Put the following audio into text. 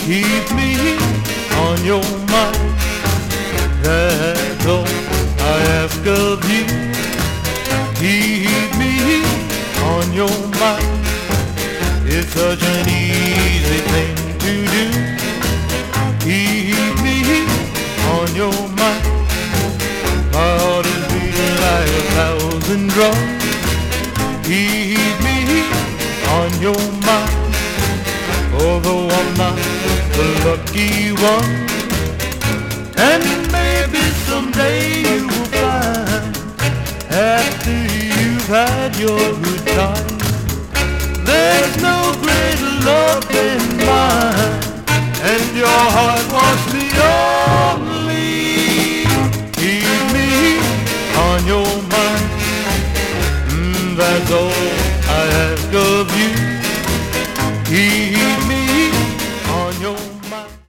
Keep me on your mind. That's all I ask of you. Keep me on your mind. It's such an easy thing to do. Keep me on your mind. My heart is beating like 1,000 drums. Keep me on your mind. Although I'm not the lucky one, and maybe someday you will find, after you've had your good time, there's no greater love than mine, and your heart wants me only. Keep me on your mind. That's all I ask of you.